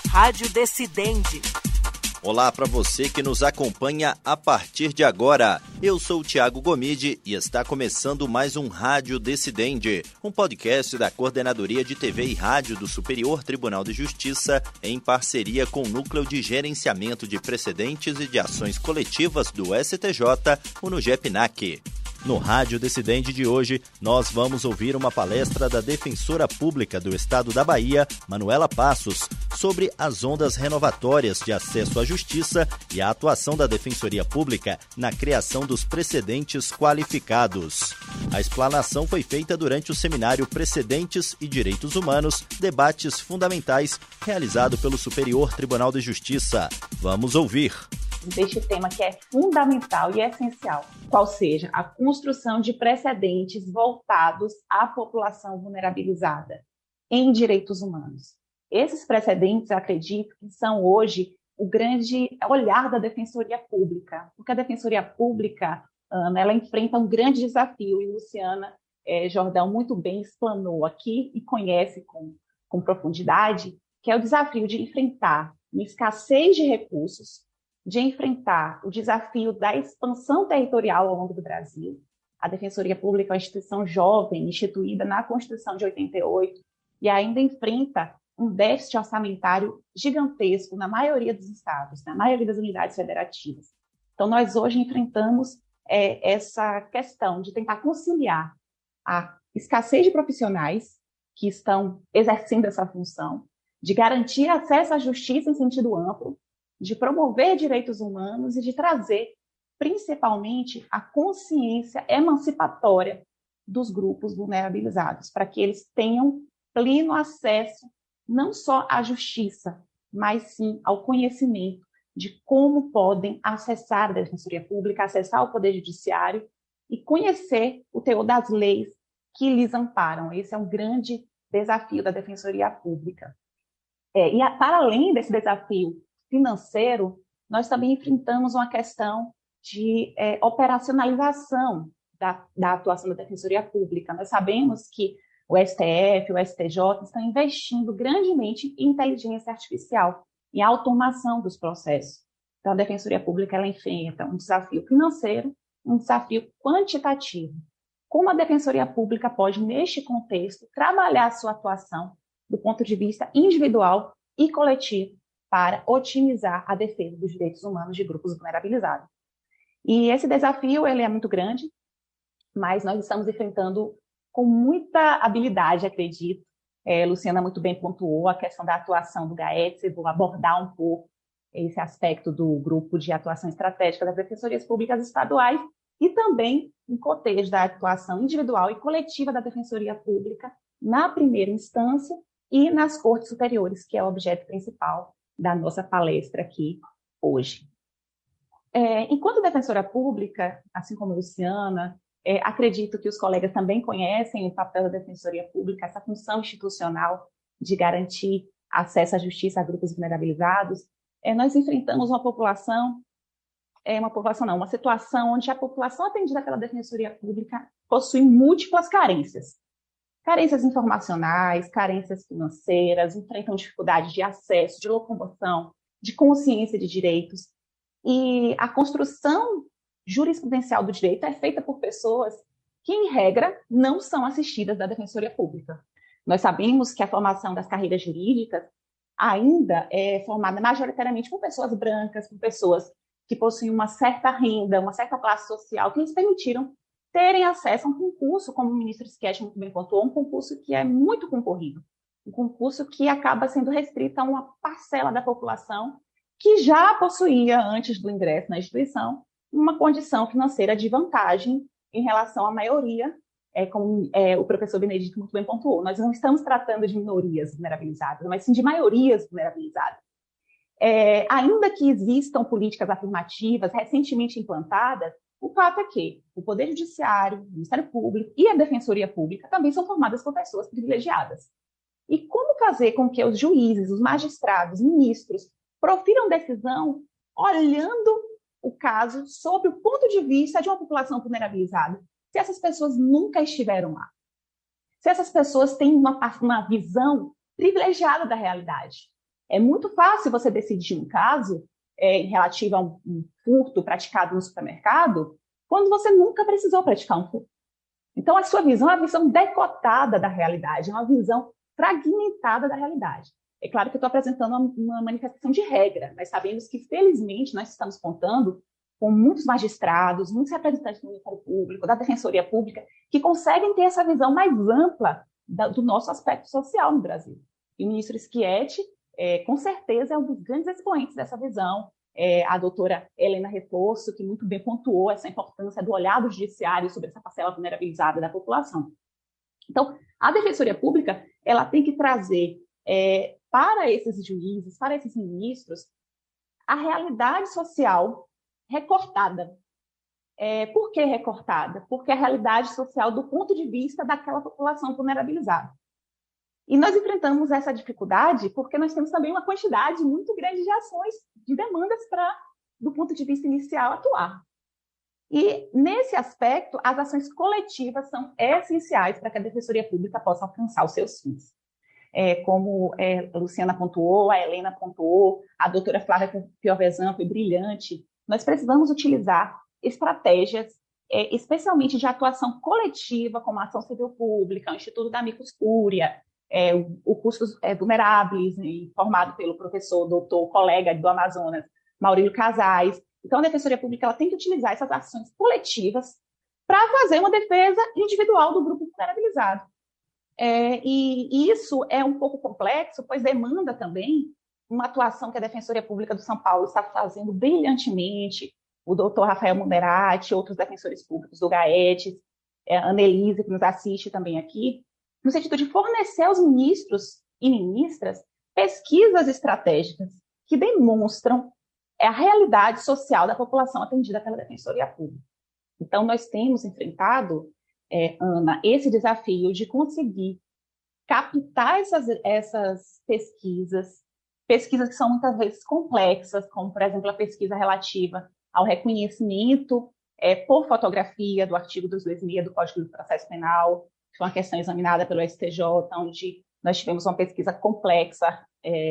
Rádio Decidente. Olá para você que nos acompanha a partir de agora. Eu sou o Thiago Gomide e está começando mais um Rádio Decidente, um podcast da Coordenadoria de TV e Rádio do Superior Tribunal de Justiça, em parceria com o Núcleo de Gerenciamento de Precedentes e de Ações Coletivas do STJ, o NUGEPNAC. No Rádio Decidente de hoje, nós vamos ouvir uma palestra da Defensora Pública do Estado da Bahia, Manuela Passos, sobre as ondas renovatórias de acesso à justiça e a atuação da Defensoria Pública na criação dos precedentes qualificados. A explanação foi feita durante o seminário Precedentes e Direitos Humanos, Debates Fundamentais, realizado pelo Superior Tribunal de Justiça. Vamos ouvir. Deste tema que é fundamental e essencial, qual seja a construção de precedentes voltados à população vulnerabilizada em direitos humanos. Esses precedentes, acredito, que são hoje o grande olhar da Defensoria Pública, porque a Defensoria Pública, Ana, ela enfrenta um grande desafio, e Luciana Jordão muito bem explanou aqui e conhece com profundidade, que é o desafio de enfrentar uma escassez de recursos, de enfrentar o desafio da expansão territorial ao longo do Brasil. A Defensoria Pública é uma instituição jovem, instituída na Constituição de 88, e ainda enfrenta um déficit orçamentário gigantesco na maioria dos estados, na maioria das unidades federativas. Então, nós hoje enfrentamos essa questão de tentar conciliar a escassez de profissionais que estão exercendo essa função, de garantir acesso à justiça em sentido amplo, de promover direitos humanos e de trazer, principalmente, a consciência emancipatória dos grupos vulnerabilizados, para que eles tenham pleno acesso não só à justiça, mas sim ao conhecimento de como podem acessar a Defensoria Pública, acessar o Poder Judiciário e conhecer o teor das leis que lhes amparam. Esse é um grande desafio da Defensoria Pública. Para além desse desafio financeiro, nós também enfrentamos uma questão de operacionalização da atuação da Defensoria Pública. Nós sabemos que o STF, o STJ estão investindo grandemente em inteligência artificial, em automação dos processos. Então, a Defensoria Pública ela enfrenta um desafio financeiro, um desafio quantitativo. Como a Defensoria Pública pode, neste contexto, trabalhar sua atuação do ponto de vista individual e coletivo, para otimizar a defesa dos direitos humanos de grupos vulnerabilizados. E esse desafio ele é muito grande, mas nós estamos enfrentando com muita habilidade, acredito. Luciana muito bem pontuou a questão da atuação do GAETS, eu vou abordar um pouco esse aspecto do Grupo de Atuação Estratégica das Defensorias Públicas Estaduais e também em contexto da atuação individual e coletiva da Defensoria Pública na primeira instância e nas cortes superiores, que é o objeto principal da nossa palestra aqui hoje. Enquanto defensora pública, assim como a Luciana, acredito que os colegas também conhecem o papel da Defensoria Pública, essa função institucional de garantir acesso à justiça a grupos vulnerabilizados. Nós enfrentamos uma situação onde a população atendida pela Defensoria Pública possui múltiplas carências. Carências informacionais, carências financeiras, enfrentam dificuldade de acesso, de locomoção, de consciência de direitos. E a construção jurisprudencial do direito é feita por pessoas que, em regra, não são assistidas da Defensoria Pública. Nós sabemos que a formação das carreiras jurídicas ainda é formada majoritariamente por pessoas brancas, por pessoas que possuem uma certa renda, uma certa classe social, que lhes permitiram terem acesso a um concurso, como o ministro Schietti muito bem pontuou, um concurso que é muito concorrido, um concurso que acaba sendo restrito a uma parcela da população que já possuía, antes do ingresso na instituição, uma condição financeira de vantagem em relação à maioria, como o professor Benedito muito bem pontuou. Nós não estamos tratando de minorias vulnerabilizadas, mas sim de maiorias vulnerabilizadas. Ainda que existam políticas afirmativas recentemente implantadas, o fato é que o Poder Judiciário, o Ministério Público e a Defensoria Pública também são formadas por pessoas privilegiadas. E como fazer com que os juízes, os magistrados, ministros, profiram decisão olhando o caso sob o ponto de vista de uma população vulnerabilizada, se essas pessoas nunca estiveram lá? Se essas pessoas têm uma visão privilegiada da realidade? É muito fácil você decidir um caso relativo a um furto praticado no supermercado quando você nunca precisou praticar um furto. Então, a sua visão é uma visão decotada da realidade, é uma visão fragmentada da realidade. É claro que eu estou apresentando uma manifestação de regra, mas sabemos que, felizmente, nós estamos contando com muitos magistrados, muitos representantes do Ministério Público, da Defensoria Pública, que conseguem ter essa visão mais ampla do nosso aspecto social no Brasil. E o ministro Schietti, com certeza, é um dos grandes expoentes dessa visão. A doutora Helena Reforço, que muito bem pontuou essa importância do olhar do judiciário sobre essa parcela vulnerabilizada da população. Então, a Defensoria Pública ela tem que trazer para esses juízes, para esses ministros, a realidade social recortada. Por que recortada? Porque a realidade social do ponto de vista daquela população vulnerabilizada. E nós enfrentamos essa dificuldade porque nós temos também uma quantidade muito grande de ações, de demandas para, do ponto de vista inicial, atuar. E, nesse aspecto, as ações coletivas são essenciais para que a Defensoria Pública possa alcançar os seus fins. Como a Luciana pontuou, a Helena pontuou, a doutora Flávia Piovesan foi brilhante, nós precisamos utilizar estratégias, especialmente de atuação coletiva, como a ação civil pública, o Instituto da Amicus Curiae, o Custos Vulneráveis, formado pelo professor, doutor, colega do Amazonas, Maurílio Casais. Então, a Defensoria Pública ela tem que utilizar essas ações coletivas para fazer uma defesa individual do grupo vulnerabilizado. E isso é um pouco complexo, pois demanda também uma atuação que a Defensoria Pública do São Paulo está fazendo brilhantemente, o doutor Rafael Munerati, outros defensores públicos do GAET, a Annelise, que nos assiste também aqui, no sentido de fornecer aos ministros e ministras pesquisas estratégicas que demonstram a realidade social da população atendida pela Defensoria Pública. Então, nós temos enfrentado, Ana, esse desafio de conseguir captar essas pesquisas que são muitas vezes complexas, como, por exemplo, a pesquisa relativa ao reconhecimento por fotografia do artigo 226 do Código do Processo Penal, que foi uma questão examinada pelo STJ, onde nós tivemos uma pesquisa complexa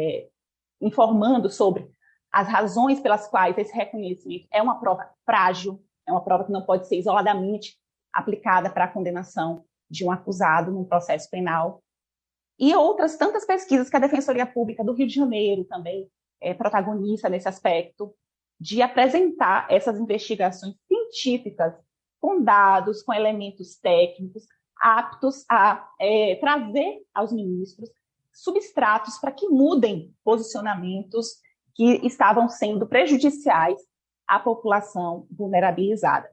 informando sobre as razões pelas quais esse reconhecimento é uma prova frágil, é uma prova que não pode ser isoladamente aplicada para a condenação de um acusado num processo penal. E outras tantas pesquisas que a Defensoria Pública do Rio de Janeiro também é protagonista nesse aspecto, de apresentar essas investigações científicas com dados, com elementos técnicos, aptos a trazer aos ministros substratos para que mudem posicionamentos que estavam sendo prejudiciais à população vulnerabilizada.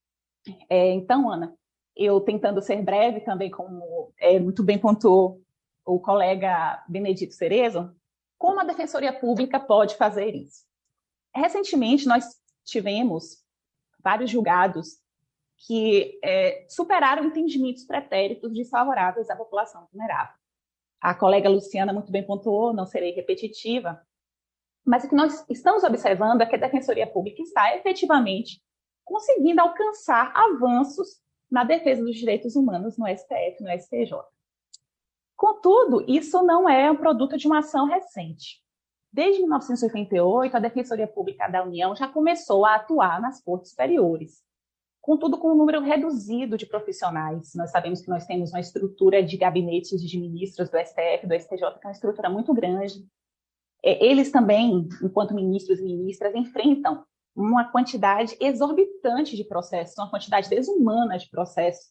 Então, Ana, eu tentando ser breve também, como muito bem pontuou o colega Benedito Cerezo, como a Defensoria Pública pode fazer isso? Recentemente, nós tivemos vários julgados que superaram entendimentos pretéritos desfavoráveis à população vulnerável. A colega Luciana muito bem pontuou, não serei repetitiva, mas o que nós estamos observando é que a Defensoria Pública está efetivamente conseguindo alcançar avanços na defesa dos direitos humanos no STF, no STJ. Contudo, isso não é um produto de uma ação recente. Desde 1988, a Defensoria Pública da União já começou a atuar nas cortes superiores, contudo com um número reduzido de profissionais. Nós sabemos que nós temos uma estrutura de gabinetes de ministros do STF, do STJ, que é uma estrutura muito grande. Eles também, enquanto ministros e ministras, enfrentam uma quantidade exorbitante de processos, uma quantidade desumana de processos.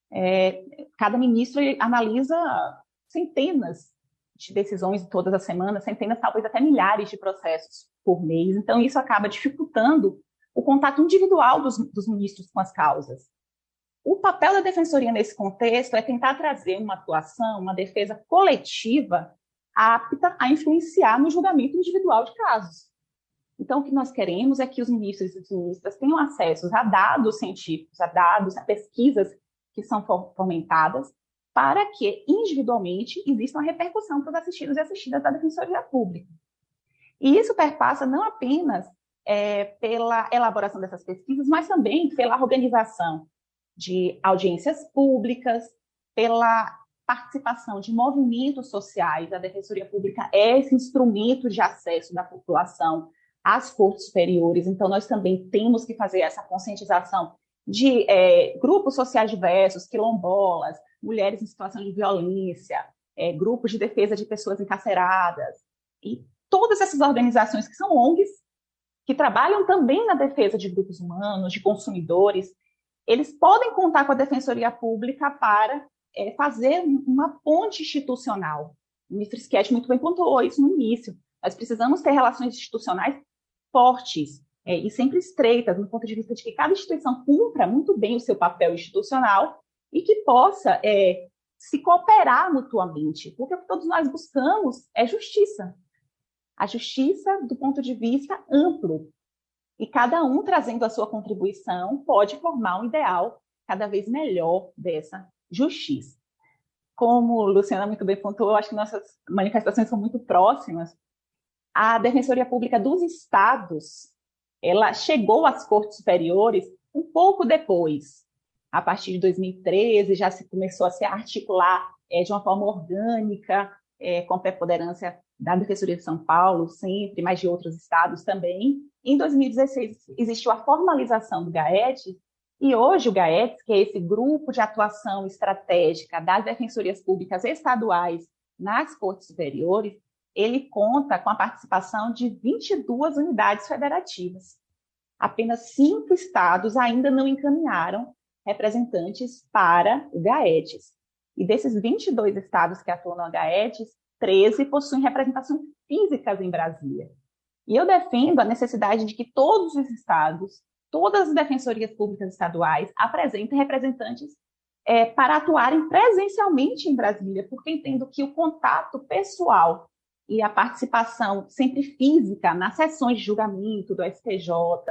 Cada ministro analisa centenas de decisões todas as semanas, centenas, talvez até milhares de processos por mês. Então, isso acaba dificultando o contato individual dos ministros com as causas. O papel da Defensoria nesse contexto é tentar trazer uma atuação, uma defesa coletiva apta a influenciar no julgamento individual de casos. Então, o que nós queremos é que os ministros e as ministras tenham acesso a dados científicos, a dados, a pesquisas que são fomentadas, para que, individualmente, exista uma repercussão para os assistidos e assistidas da Defensoria Pública. E isso perpassa não apenas pela elaboração dessas pesquisas, mas também pela organização de audiências públicas, pela participação de movimentos sociais. A Defensoria Pública é esse instrumento de acesso da população às cortes superiores, então nós também temos que fazer essa conscientização de grupos sociais diversos, quilombolas, mulheres em situação de violência, grupos de defesa de pessoas encarceradas, e todas essas organizações que são ONGs, que trabalham também na defesa de grupos humanos, de consumidores, eles podem contar com a Defensoria Pública para fazer uma ponte institucional. O ministro Schietti muito bem pontuou isso no início. Nós precisamos ter relações institucionais fortes e sempre estreitas, no ponto de vista de que cada instituição cumpra muito bem o seu papel institucional e que possa se cooperar mutuamente, porque o que todos nós buscamos é justiça. A justiça do ponto de vista amplo. E cada um trazendo a sua contribuição pode formar um ideal cada vez melhor dessa justiça. Como a Luciana muito bem pontuou, eu acho que nossas manifestações são muito próximas. A Defensoria Pública dos Estados, ela chegou às cortes superiores um pouco depois. A partir de 2013, já se começou a se articular de uma forma orgânica, com a preponderância da Defensoria de São Paulo, sempre, mas de outros estados também. Em 2016, existiu a formalização do GAET, e hoje o GAET, que é esse grupo de atuação estratégica das defensorias públicas estaduais nas cortes superiores, ele conta com a participação de 22 unidades federativas. Apenas 5 estados ainda não encaminharam representantes para o GAET. E desses 22 estados que atuam no GAET, 13 possuem representação físicas em Brasília. E eu defendo a necessidade de que todos os estados, todas as defensorias públicas estaduais apresentem representantes para atuarem presencialmente em Brasília, porque entendo que o contato pessoal e a participação sempre física nas sessões de julgamento do STJ,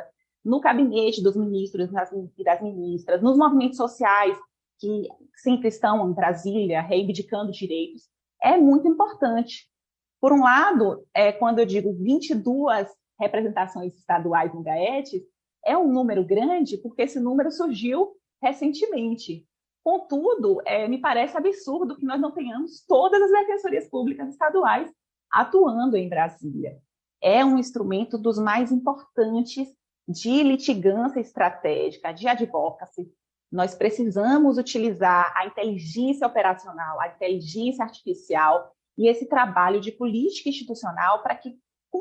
no gabinete dos ministros e das ministras, nos movimentos sociais que sempre estão em Brasília reivindicando direitos, é muito importante. Por um lado, quando eu digo 22 representações estaduais no GAET, é um número grande, porque esse número surgiu recentemente. Contudo, me parece absurdo que nós não tenhamos todas as defensorias públicas estaduais atuando em Brasília. É um instrumento dos mais importantes de litigância estratégica, de advocacy. Nós precisamos utilizar a inteligência operacional, a inteligência artificial e esse trabalho de política institucional para que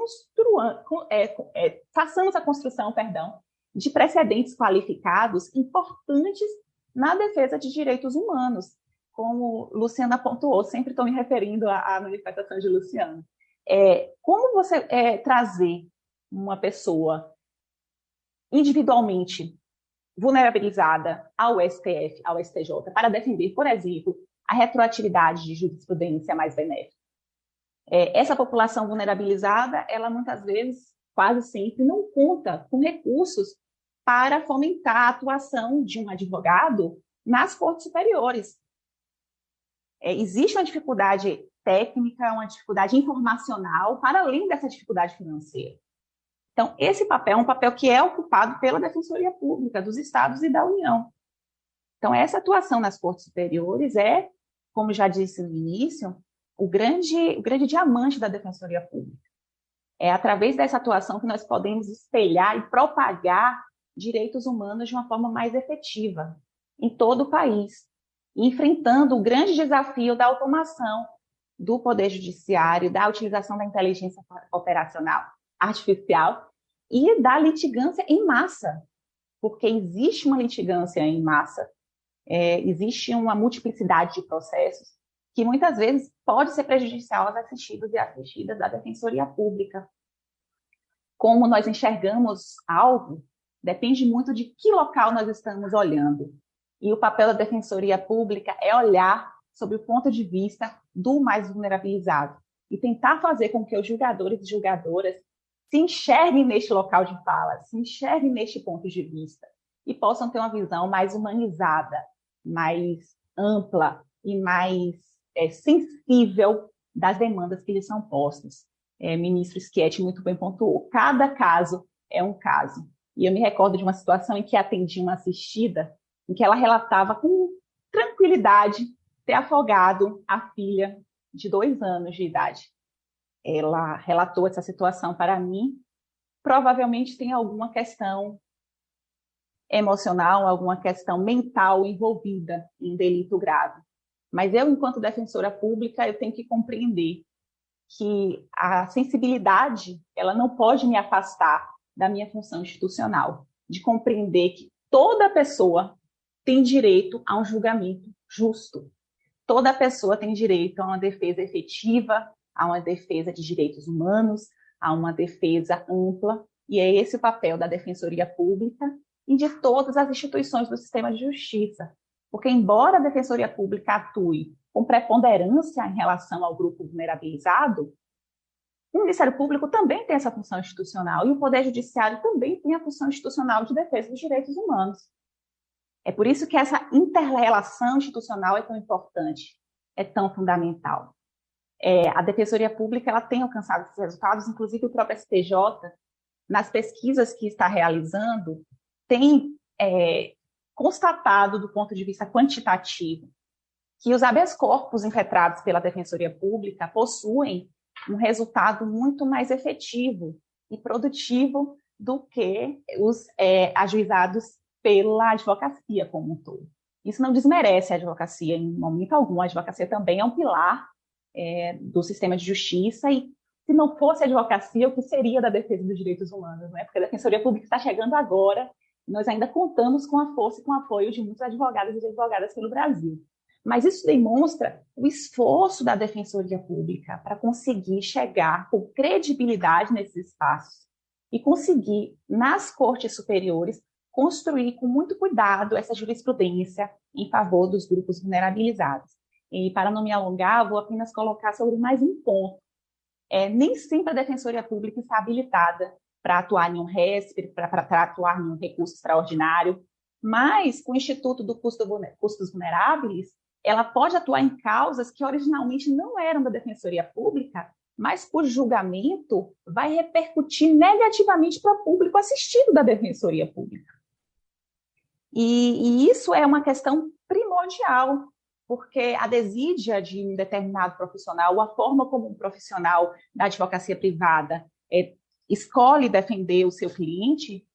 façamos a construção, de precedentes qualificados importantes na defesa de direitos humanos. Como Luciana pontuou, sempre estou me referindo à manifestação de Luciana. Como você trazer uma pessoa individualmente vulnerabilizada ao STF, ao STJ, para defender, por exemplo, a retroatividade de jurisprudência mais benéfica? Essa população vulnerabilizada, ela muitas vezes, quase sempre, não conta com recursos para fomentar a atuação de um advogado nas cortes superiores. Existe uma dificuldade técnica, uma dificuldade informacional, para além dessa dificuldade financeira. Então, esse papel é um papel que é ocupado pela Defensoria Pública dos Estados e da União. Então, essa atuação nas cortes superiores como já disse no início, o grande diamante da Defensoria Pública. É através dessa atuação que nós podemos espelhar e propagar direitos humanos de uma forma mais efetiva em todo o país, enfrentando o grande desafio da automação do Poder Judiciário, da utilização da inteligência operacional artificial e da litigância em massa, porque existe uma litigância em massa, existe uma multiplicidade de processos que muitas vezes pode ser prejudicial aos assistidos e assistidas da Defensoria Pública. Como nós enxergamos algo depende muito de que local nós estamos olhando. E o papel da Defensoria Pública é olhar sob o ponto de vista do mais vulnerabilizado e tentar fazer com que os julgadores e julgadoras se enxerguem neste local de fala, se enxerguem neste ponto de vista e possam ter uma visão mais humanizada, mais ampla e mais sensível das demandas que lhes são postas. Ministro Schietti muito bem pontuou, cada caso é um caso. E eu me recordo de uma situação em que atendi uma assistida, em que ela relatava com tranquilidade ter afogado a filha de 2 anos de idade. Ela relatou essa situação para mim. Provavelmente tem alguma questão emocional, alguma questão mental envolvida em delito grave. Mas eu, enquanto defensora pública, eu tenho que compreender que a sensibilidade, ela não pode me afastar da minha função institucional, de compreender que toda pessoa tem direito a um julgamento justo. Toda pessoa tem direito a uma defesa efetiva, a uma defesa de direitos humanos, a uma defesa ampla, e é esse o papel da Defensoria Pública e de todas as instituições do sistema de justiça. Porque, embora a Defensoria Pública atue com preponderância em relação ao grupo vulnerabilizado, o Ministério Público também tem essa função institucional e o Poder Judiciário também tem a função institucional de defesa dos direitos humanos. É por isso que essa inter-relação institucional é tão importante, é tão fundamental. A Defensoria Pública ela tem alcançado esses resultados, inclusive o próprio STJ, nas pesquisas que está realizando, tem constatado, do ponto de vista quantitativo, que os habeas corpus impetrados pela Defensoria Pública possuem um resultado muito mais efetivo e produtivo do que os ajuizados pela advocacia como um todo. Isso não desmerece a advocacia em momento algum. A advocacia também é um pilar do sistema de justiça e, se não fosse a advocacia, o que seria da defesa dos direitos humanos, né? Porque a Defensoria Pública está chegando agora e nós ainda contamos com a força e com o apoio de muitos advogados e advogadas pelo Brasil. Mas isso demonstra o esforço da Defensoria Pública para conseguir chegar com credibilidade nesses espaços e conseguir, nas cortes superiores, construir com muito cuidado essa jurisprudência em favor dos grupos vulnerabilizados. E, para não me alongar, vou apenas colocar sobre mais um ponto. Nem sempre a Defensoria Pública está habilitada para atuar em um RESP, para atuar em um recurso extraordinário, mas com o Instituto do Custos Vulneráveis, ela pode atuar em causas que originalmente não eram da Defensoria Pública, mas cujo julgamento vai repercutir negativamente para o público assistido da Defensoria Pública. E isso é uma questão primordial, porque a desídia de um determinado profissional, ou a forma como um profissional da advocacia privada escolhe defender o seu cliente,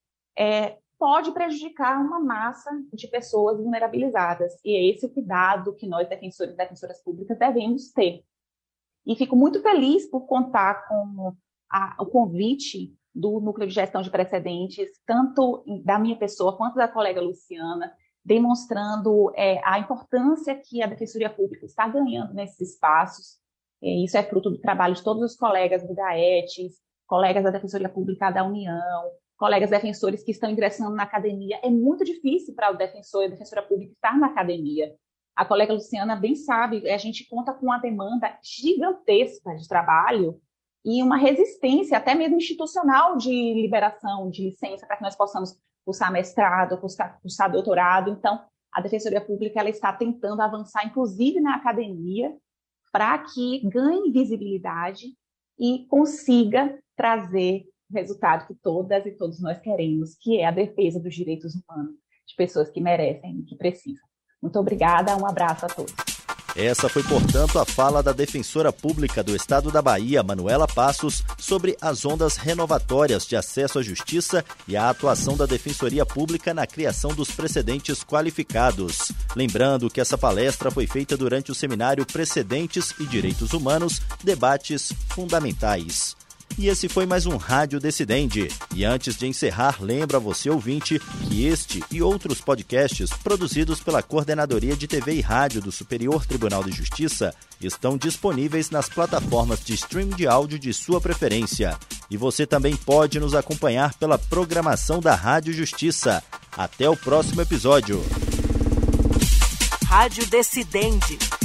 pode prejudicar uma massa de pessoas vulnerabilizadas. E é esse o cuidado que nós, defensores e defensoras públicas, devemos ter. E fico muito feliz por contar com o convite do Núcleo de Gestão de Precedentes, tanto da minha pessoa quanto da colega Luciana, demonstrando a importância que a Defensoria Pública está ganhando nesses espaços. Isso é fruto do trabalho de todos os colegas do GAETES, colegas da Defensoria Pública da União, colegas defensores que estão ingressando na academia. É muito difícil para o defensor e a defensora pública estar na academia. A colega Luciana bem sabe, a gente conta com uma demanda gigantesca de trabalho e uma resistência, até mesmo institucional, de liberação de licença para que nós possamos cursar mestrado, cursar doutorado. Então, a Defensoria Pública ela está tentando avançar, inclusive na academia, para que ganhe visibilidade e consiga trazer o resultado que todas e todos nós queremos, que é a defesa dos direitos humanos de pessoas que merecem e que precisam. Muito obrigada, um abraço a todos. Essa foi, portanto, a fala da Defensora Pública do Estado da Bahia, Manuela Passos, sobre as ondas renovatórias de acesso à justiça e a atuação da Defensoria Pública na criação dos precedentes qualificados. Lembrando que essa palestra foi feita durante o seminário Precedentes e Direitos Humanos, Debates Fundamentais. E esse foi mais um Rádio Decidente. E antes de encerrar, lembro a você, ouvinte, que este e outros podcasts produzidos pela Coordenadoria de TV e Rádio do Superior Tribunal de Justiça estão disponíveis nas plataformas de stream de áudio de sua preferência. E você também pode nos acompanhar pela programação da Rádio Justiça. Até o próximo episódio. Rádio Decidente.